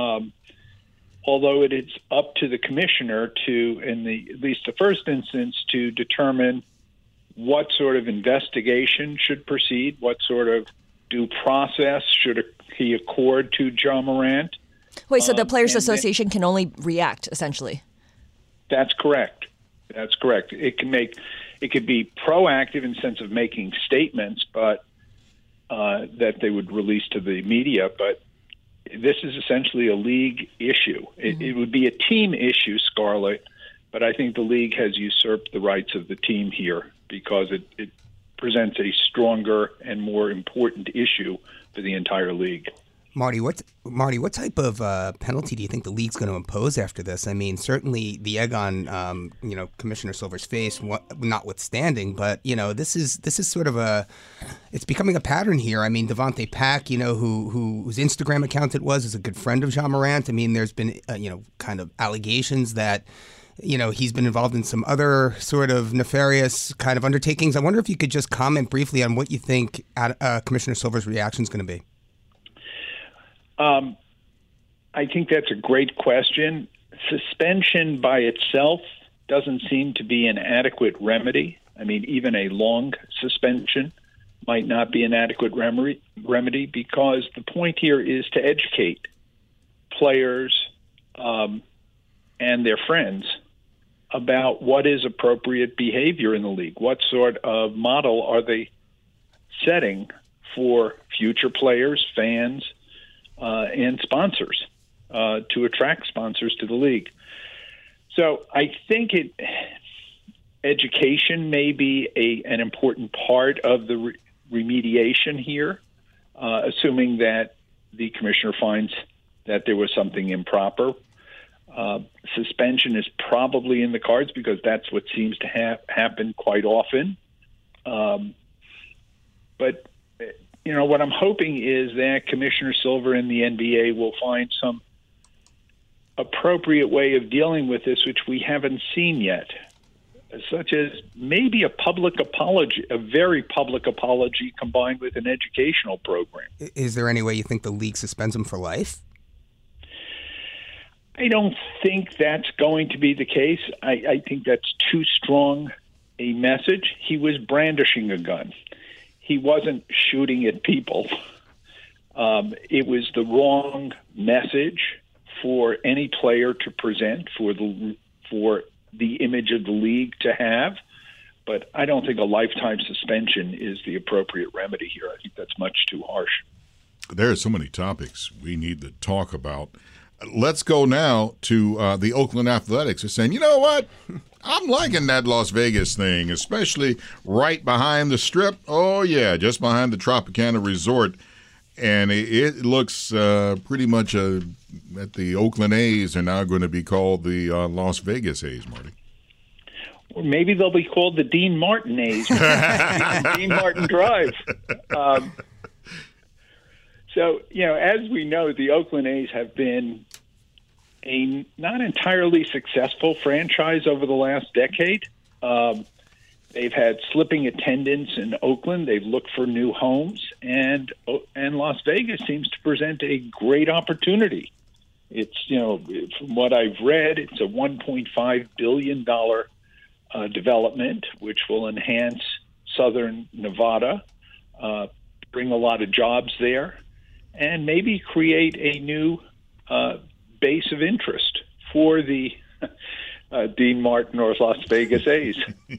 although it is up to the commissioner to, at least the first instance, to determine what sort of investigation should proceed, what sort of due process should he accord to Ja Morant. Wait, so the Players Association can only react, essentially? That's correct. That's correct. It could be proactive in the sense of making statements, but that they would release to the media. But this is essentially a league issue. It would be a team issue, Scarlett, but I think the league has usurped the rights of the team here because it presents a stronger and more important issue for the entire league. Marty, what type of penalty do you think the league's going to impose after this? I mean, certainly the egg on Commissioner Silver's face, notwithstanding, but this is sort of it's becoming a pattern here. I mean, Devontae Pack, whose Instagram account it was, is a good friend of Ja Morant. I mean, there's been kind of allegations that he's been involved in some other sort of nefarious kind of undertakings. I wonder if you could just comment briefly on what you think Commissioner Silver's reaction is going to be. I think that's a great question. Suspension by itself doesn't seem to be an adequate remedy. I mean, even a long suspension might not be an adequate remedy because the point here is to educate players and their friends about what is appropriate behavior in the league. What sort of model are they setting for future players, fans, and sponsors to attract sponsors to the league. So I think education may be an important part of the remediation here, assuming that the commissioner finds that there was something improper. Suspension is probably in the cards because that's what seems to happen quite often. But what I'm hoping is that Commissioner Silver and the NBA will find some appropriate way of dealing with this, which we haven't seen yet, such as maybe a public apology, a very public apology combined with an educational program. Is there any way you think the league suspends him for life? I don't think that's going to be the case. I think that's too strong a message. He was brandishing a gun. He wasn't shooting at people. It was the wrong message for any player to present, for the image of the league to have. But I don't think a lifetime suspension is the appropriate remedy here. I think that's much too harsh. There are so many topics we need to talk about. Let's go now to the Oakland Athletics. They're saying, you know what? I'm liking that Las Vegas thing, especially right behind the Strip. Oh, yeah, just behind the Tropicana Resort. And it looks pretty much that the Oakland A's are now going to be called the Las Vegas A's, Marty. or maybe they'll be called the Dean Martin A's. Dean Martin Drive. So, as we know, the Oakland A's have been a not entirely successful franchise over the last decade. They've had slipping attendance in Oakland. They've looked for new homes, and Las Vegas seems to present a great opportunity. It's, from what I've read, it's a $1.5 billion development, which will enhance southern Nevada, bring a lot of jobs there, and maybe create a new base of interest for the Dean Martin or Las Vegas A's.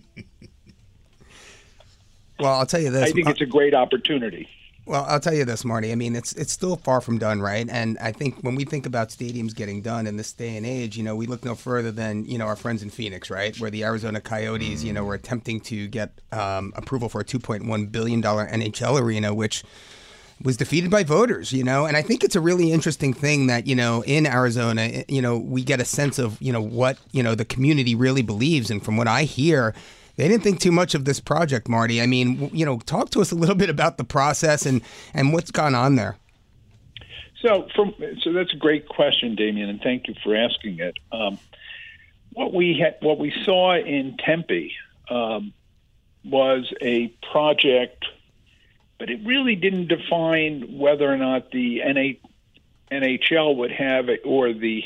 Well, I'll tell you this. I think it's a great opportunity. Well, I'll tell you this, Marty. I mean, it's still far from done, right? And I think when we think about stadiums getting done in this day and age, we look no further than, our friends in Phoenix, right? Where the Arizona Coyotes, were attempting to get approval for a $2.1 billion NHL arena, which was defeated by voters, And I think it's a really interesting thing that, in Arizona, we get a sense of, what, the community really believes. And from what I hear, they didn't think too much of this project, Marty. I mean, talk to us a little bit about the process and what's gone on there. So that's a great question, Damian, and thank you for asking it. What we saw in Tempe was a project, but it really didn't define whether or not the NHL would have it, or the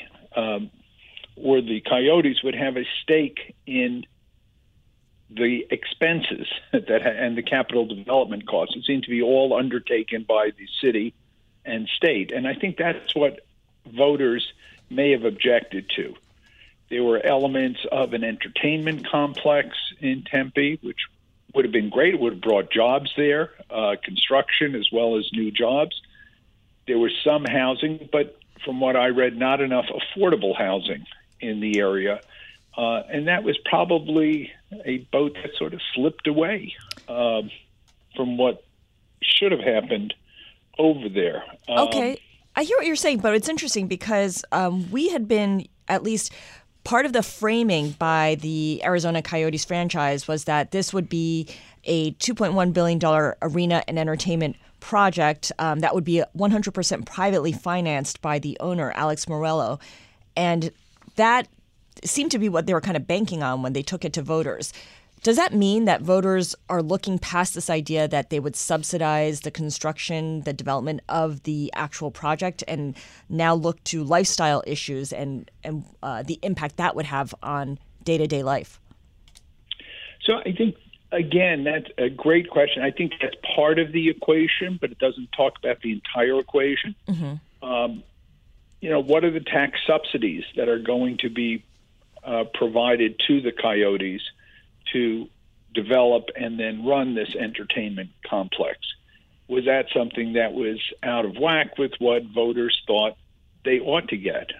Coyotes would have a stake in the expenses and the capital development costs. It seemed to be all undertaken by the city and state. And I think that's what voters may have objected to. There were elements of an entertainment complex in Tempe, which would have been great. It would have brought jobs there, construction as well as new jobs. There was some housing, but from what I read, not enough affordable housing in the area. And that was probably a boat that sort of slipped away from what should have happened over there. Okay. I hear what you're saying, but it's interesting because we had been, at least part of the framing by the Arizona Coyotes franchise was that this would be a $2.1 billion arena and entertainment project that would be 100% privately financed by the owner, Alex Morello. And that seemed to be what they were kind of banking on when they took it to voters. Does that mean that voters are looking past this idea that they would subsidize the construction, the development of the actual project, and now look to lifestyle issues and the impact that would have on day-to-day life? So I think, again, that's a great question. I think that's part of the equation, but it doesn't talk about the entire equation. Mm-hmm. What are the tax subsidies that are going to be provided to the Coyotes to develop and then run this entertainment complex? Was that something that was out of whack with what voters thought they ought to get?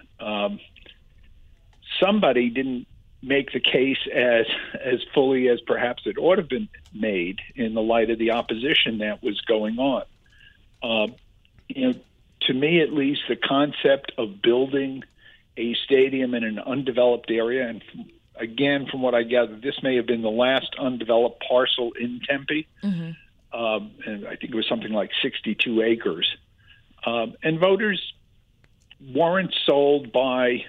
Somebody didn't make the case as fully as perhaps it ought to have been made in the light of the opposition that was going on. To me, at least, the concept of building a stadium in an undeveloped area, and again, from what I gather, this may have been the last undeveloped parcel in Tempe, mm-hmm. And I think it was something like 62 acres. And voters weren't sold by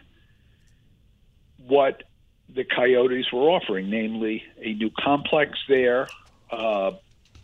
what the Coyotes were offering, namely a new complex there, a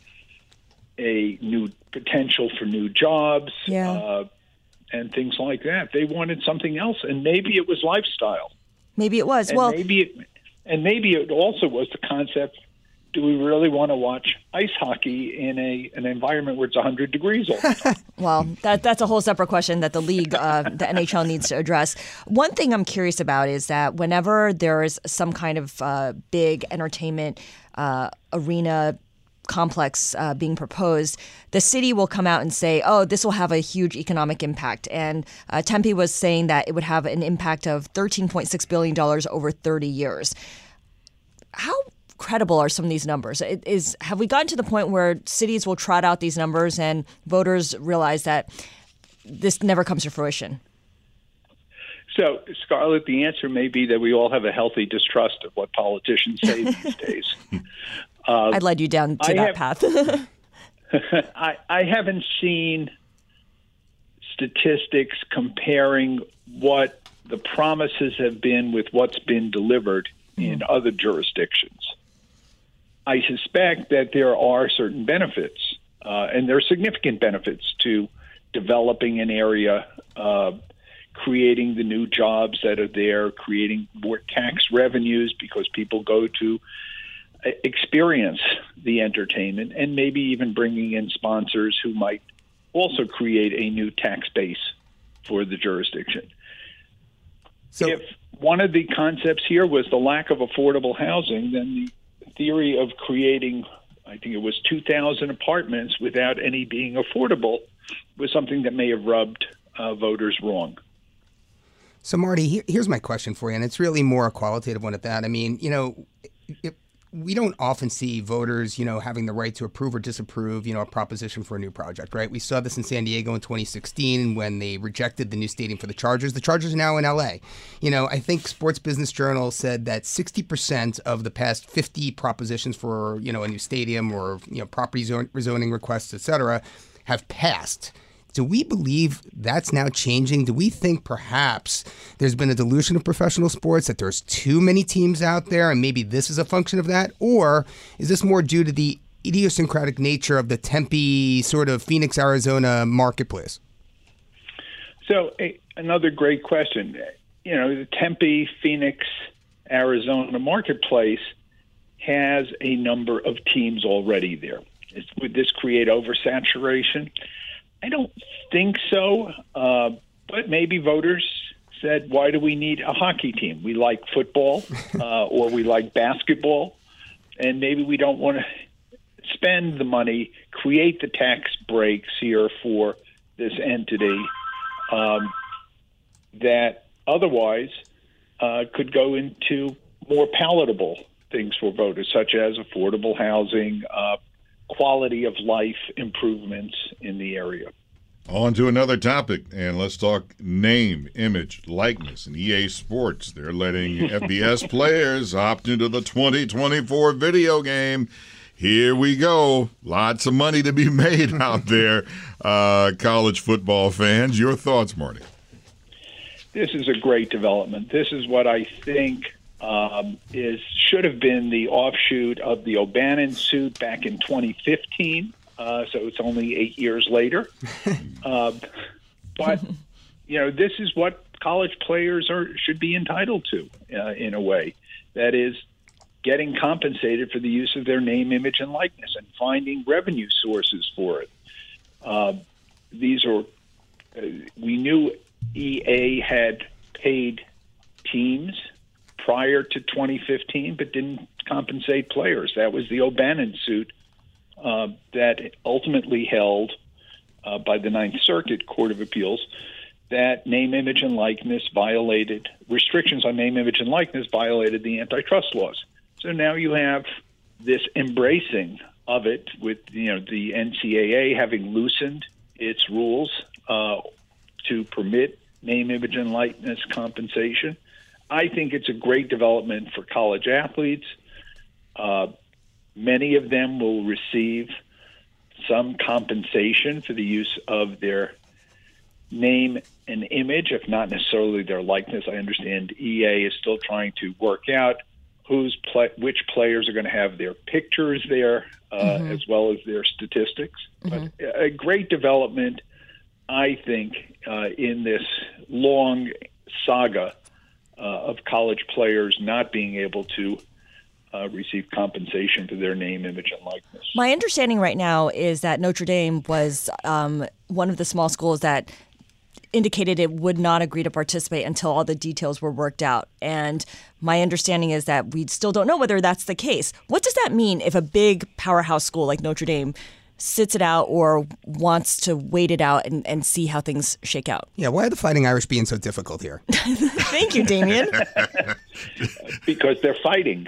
new potential for new jobs, and things like that. They wanted something else, and maybe it was lifestyle. Maybe it was. And maybe it also was the concept: do we really want to watch ice hockey in an environment where it's 100 degrees all the time? Well, that's a whole separate question that the league, the NHL, needs to address. One thing I'm curious about is that whenever there is some kind of big entertainment arena complex being proposed, the city will come out and say, oh, this will have a huge economic impact. And Tempe was saying that it would have an impact of $13.6 billion over 30 years. How credible are some of these numbers? Have we gotten to the point where cities will trot out these numbers and voters realize that this never comes to fruition? So, Scarlett, the answer may be that we all have a healthy distrust of what politicians say these days. I led you down to that path. I haven't seen statistics comparing what the promises have been with what's been delivered in other jurisdictions. I suspect that there are certain benefits, and there are significant benefits to developing an area, creating the new jobs that are there, creating more tax revenues because people go to experience the entertainment, and maybe even bringing in sponsors who might also create a new tax base for the jurisdiction. So, if one of the concepts here was the lack of affordable housing, then the theory of creating, I think it was 2,000 apartments without any being affordable was something that may have rubbed voters wrong. So, Marty, here's my question for you, and it's really more a qualitative one at that. I mean, we don't often see voters, having the right to approve or disapprove, a proposition for a new project, right? We saw this in San Diego in 2016 when they rejected the new stadium for the Chargers. The Chargers are now in L.A. I think Sports Business Journal said that 60% of the past 50 propositions for, a new stadium or, property rezoning requests, et cetera, have passed. Do we believe that's now changing? Do we think perhaps there's been a dilution of professional sports, that there's too many teams out there, and maybe this is a function of that? Or is this more due to the idiosyncratic nature of the Tempe sort of Phoenix, Arizona marketplace? So another great question. The Tempe, Phoenix, Arizona marketplace has a number of teams already there. Would this create oversaturation? I don't think so, but maybe voters said, why do we need a hockey team? We like football or we like basketball, and maybe we don't want to spend the money, create the tax breaks here for this entity that otherwise could go into more palatable things for voters, such as affordable housing, quality of life improvements in the area. On to another topic, and let's talk name, image, likeness. And EA Sports, they're letting FBS players opt into the 2024 video game. Here we go. Lots of money to be made out there. College football fans, your thoughts, Marty? This is a great development. This is what I think should have been the offshoot of the O'Bannon suit back in 2015. So it's only 8 years later. But, this is what college players should be entitled to in a way. That is, getting compensated for the use of their name, image, and likeness and finding revenue sources for it. We knew EA had paid teams prior to 2015, but didn't compensate players. That was the O'Bannon suit that ultimately held by the Ninth Circuit Court of Appeals that name, image, and likeness restrictions on name, image, and likeness violated the antitrust laws. So now you have this embracing of it with, the NCAA having loosened its rules to permit name, image, and likeness compensation. I think it's a great development for college athletes. Many of them will receive some compensation for the use of their name and image, if not necessarily their likeness. I understand EA is still trying to work out which players are going to have their pictures there, as well as their statistics. But a great development, I think, in this long saga of college players not being able to receive compensation for their name, image, and likeness. My understanding right now is that Notre Dame was one of the small schools that indicated it would not agree to participate until all the details were worked out. And my understanding is that we still don't know whether that's the case. What does that mean if a big powerhouse school like Notre Dame sits it out or wants to wait it out and see how things shake out? Yeah, why are the Fighting Irish being so difficult here? Thank you, Damien. Because they're fighting.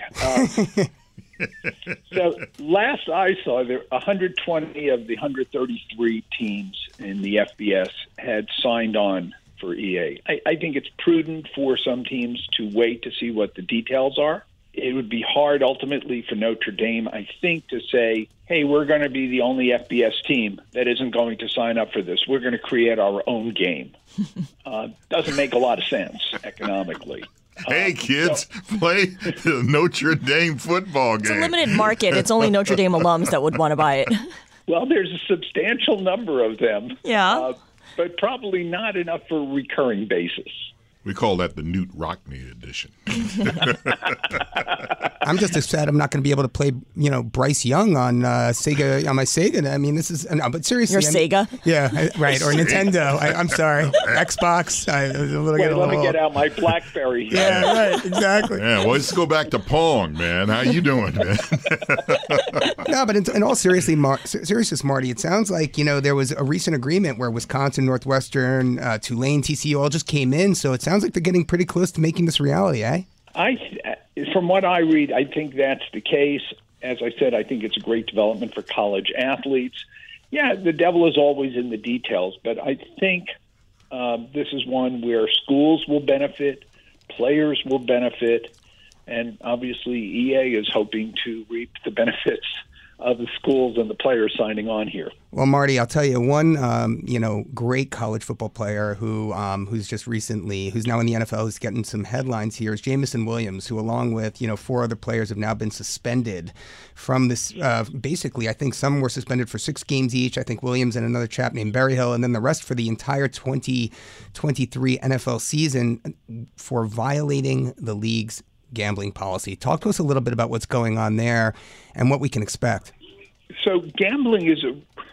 So last I saw, there 120 of the 133 teams in the FBS had signed on for EA. I think it's prudent for some teams to wait to see what the details are. It would be hard ultimately for Notre Dame, I think, to say, hey, we're going to be the only FBS team that isn't going to sign up for this. We're going to create our own game. Doesn't make a lot of sense economically. Hey, kids, play the Notre Dame football game. It's a limited market. It's only Notre Dame alums that would want to buy it. Well, there's a substantial number of them. Yeah. But probably not enough for a recurring basis. We call that the Newt Rockne edition. I'm just upset I'm not going to be able to play, Bryce Young on Sega, on my Sega. I mean, this is, no, but seriously. Your Sega? Yeah, right. Or Nintendo. I'm sorry. Xbox. Let me get out my BlackBerry. Yeah, right. Exactly. Yeah, well, let's go back to Pong, man. How you doing, man? No, but in all seriousness, Marty, it sounds like, there was a recent agreement where Wisconsin, Northwestern, Tulane, TCU all just came in. So it sounds like they're getting pretty close to making this reality, eh? From what I read, I think that's the case. As I said, I think it's a great development for college athletes. Yeah, the devil is always in the details, but I think this is one where schools will benefit, players will benefit, and obviously EA is hoping to reap the benefits of the schools and the players signing on here. Well, Marty, I'll tell you one, great college football player who's now in the NFL, who's getting some headlines here, is Jameson Williams, who, along with 4 other players, have now been suspended from this. Basically, I think some were suspended for 6 games each. I think Williams and another chap named Berryhill, and then the rest for the entire 2023 NFL season for violating the league's gambling policy. Talk to us a little bit about what's going on there and what we can expect. So gambling is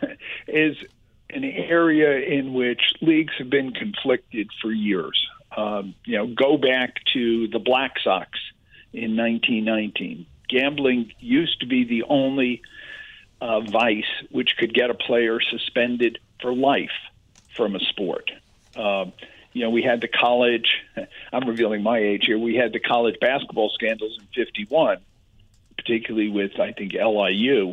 an area in which leagues have been conflicted for years. Go back to the Black Sox in 1919. Gambling used to be the only vice which could get a player suspended for life from a sport. We had the college, I'm revealing my age here, we had the college basketball scandals in 51, particularly with, I think, LIU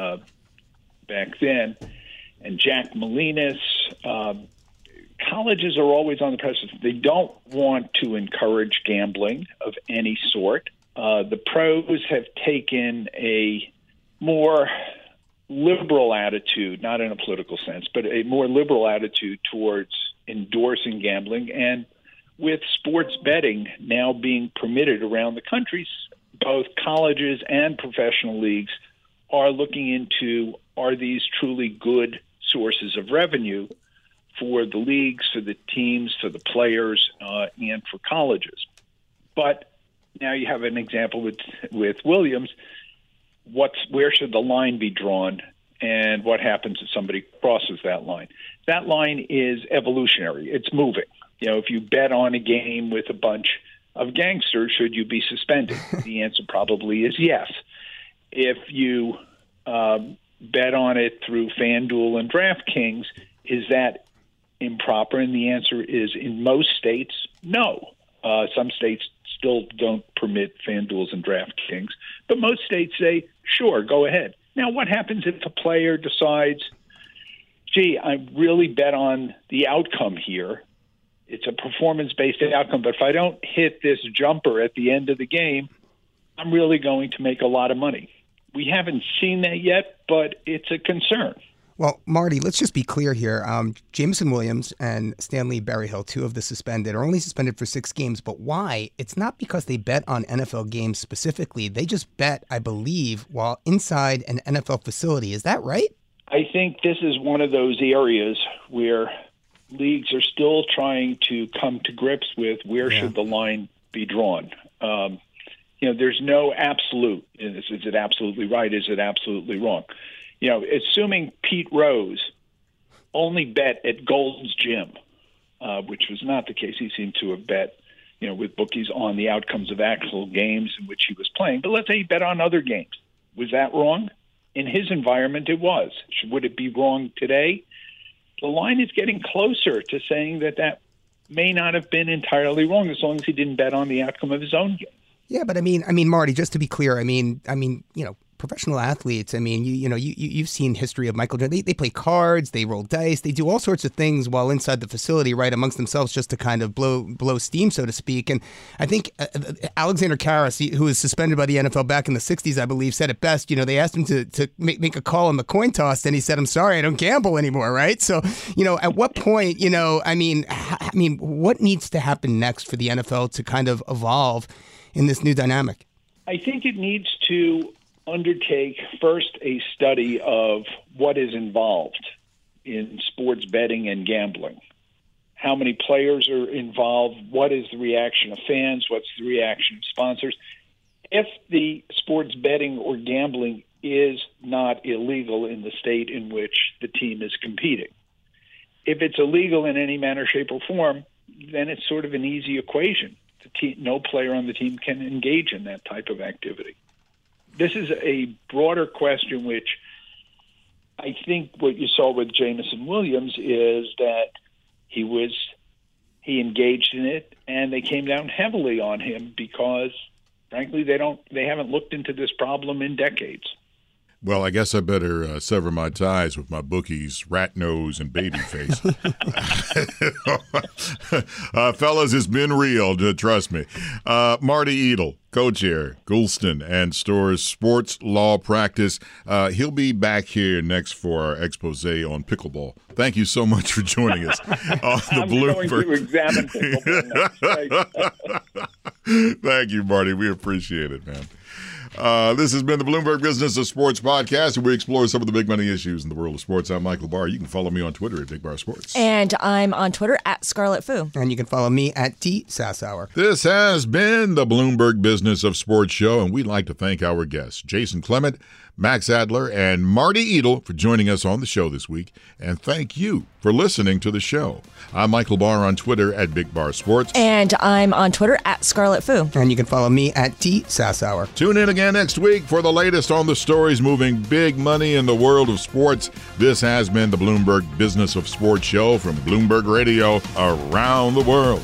back then, and Jack Molinas. Colleges are always on the precipice. They don't want to encourage gambling of any sort. The pros have taken a more liberal attitude, not in a political sense, but a more liberal attitude towards endorsing gambling. And with sports betting now being permitted around the country, both colleges and professional leagues are looking into, are these truly good sources of revenue for the leagues, for the teams, for the players, and for colleges. But now you have an example with Williams. Where should the line be drawn, and what happens if somebody crosses that line? That line is evolutionary. It's moving. If you bet on a game with a bunch of gangsters, should you be suspended? The answer probably is yes. If you bet on it through FanDuel and DraftKings, is that improper? And the answer is, in most states, no. Some states still don't permit FanDuels and DraftKings, but most states say, sure, go ahead. Now, what happens if a player decides, gee, I really bet on the outcome here. It's a performance-based outcome, but if I don't hit this jumper at the end of the game, I'm really going to make a lot of money. We haven't seen that yet, but it's a concern. Well, Marty, let's just be clear here. Jameson Williams and Stanley Berryhill, 2 of the suspended, are only suspended for 6 games. But why? It's not because they bet on NFL games specifically. They just bet, I believe, while inside an NFL facility. Is that right? I think this is one of those areas where leagues are still trying to come to grips with where should the line be drawn. There's no absolute. Is it absolutely right? Is it absolutely wrong? Assuming Pete Rose only bet at Gold's Gym, which was not the case. He seemed to have bet, with bookies on the outcomes of actual games in which he was playing. But let's say he bet on other games. Was that wrong? In his environment, it was. Would it be wrong today? The line is getting closer to saying that may not have been entirely wrong as long as he didn't bet on the outcome of his own game. Yeah, but I mean, Marty, just to be clear, professional athletes, I mean, you've seen history of Michael Jordan. They play cards, they roll dice, they do all sorts of things while inside the facility, right, amongst themselves, just to kind of blow steam, so to speak. And I think Alexander Karras, who was suspended by the NFL back in the 60s, I believe, said it best. They asked him to make a call on the coin toss, and he said, "I'm sorry, I don't gamble anymore," right? So, at what point, what needs to happen next for the NFL to kind of evolve in this new dynamic? I think it needs to undertake first a study of what is involved in sports betting and gambling. How many players are involved? What is the reaction of fans? What's the reaction of sponsors? If the sports betting or gambling is not illegal in the state in which the team is competing. If it's illegal in any manner, shape, or form, then it's sort of an easy equation. No player on the team can engage in that type of activity. This is a broader question, which I think what you saw with Jameson Williams is that he engaged in it, and they came down heavily on him because, frankly, they haven't looked into this problem in decades. Well, I guess I better sever my ties with my bookies, Rat Nose and Babyface. Fellas, it's been real, trust me. Marty Edel, co-chair, Goulston and Storrs Sports Law Practice. He'll be back here next for our expose on pickleball. Thank you so much for joining us on the Bloomberg. Going to examine pickleball. Thank you, Marty. We appreciate it, man. This has been the Bloomberg Business of Sports podcast, where we explore some of the big money issues in the world of sports. I'm Michael Barr. You can follow me on Twitter at Big Bar Sports. And I'm on Twitter at Scarlet Fu. And you can follow me at DSasshour. This has been the Bloomberg Business of Sports show, and we'd like to thank our guests, Jason Clement, Max Adler, and Marty Edel, for joining us on the show this week. And thank you for listening to the show. I'm Michael Barr on Twitter at Big Bar Sports. And I'm on Twitter at Scarlet Fu. And you can follow me at DSasshour. Tune in again next week for the latest on the stories moving big money in the world of sports. This has been the Bloomberg Business of Sports show from Bloomberg Radio around the world.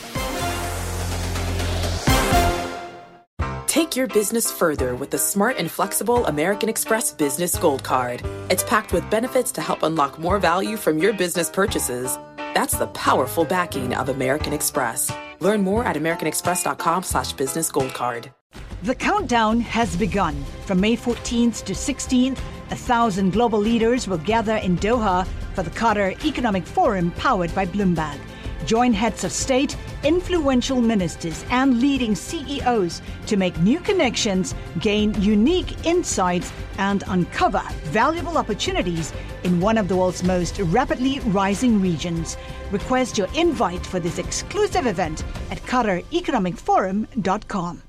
Take your business further with the smart and flexible American Express Business Gold Card. It's packed with benefits to help unlock more value from your business purchases. That's the powerful backing of American Express. Learn more at americanexpress.com/businessgoldcard. The countdown has begun. From May 14th to 16th, 1,000 global leaders will gather in Doha for the Qatar Economic Forum powered by Bloomberg. Join heads of state, influential ministers, and leading CEOs to make new connections, gain unique insights, and uncover valuable opportunities in one of the world's most rapidly rising regions. Request your invite for this exclusive event at QatarEconomicForum.com.